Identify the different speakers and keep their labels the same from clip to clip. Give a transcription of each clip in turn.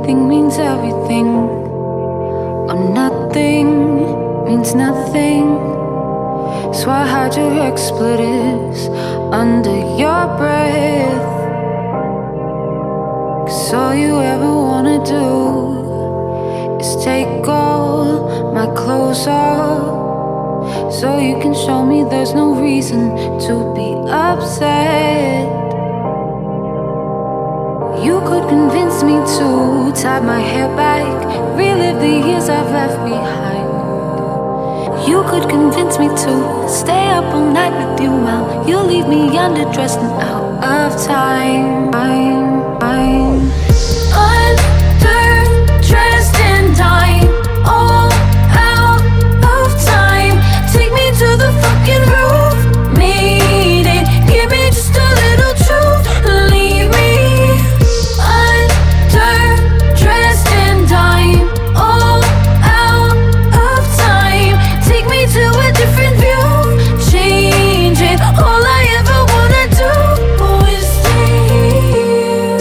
Speaker 1: Everything means everything, or nothing means nothing. So I hide your expletives under your breath. 'Cause all you ever wanna do is take all my clothes off, so you can show me there's no reason to be upset. You could convince me to tie my hair back, relive the years I've left behind. You could convince me to stay up all night with you while you leave me underdressed and out of time. I'm underdressed and I'm all out of time. Take me to the fucking roof, meet it, give me just a little truth. Leave me underdressed and I'm all out of time. Take me to a different view, change it. All I ever wanna do is stay here.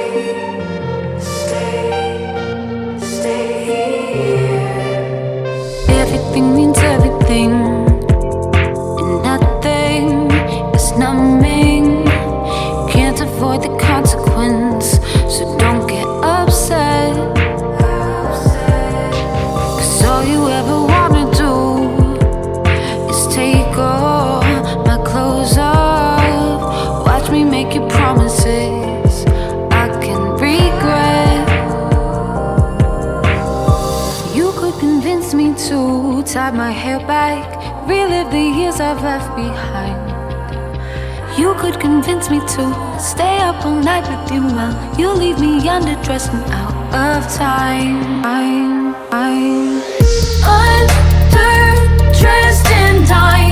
Speaker 1: Stay here. Everything means everything, and nothing is numbing. Can't avoid the consequence, so don't get upset. 'Cause all you ever wanna do is take all my clothes off. Watch me make you promises I can regret. You could convince me to tie my hair back, relive the years I've left behind. You could convince me to stay up all night with you while you leave me underdressed and out of time. I'm underdressed and I'm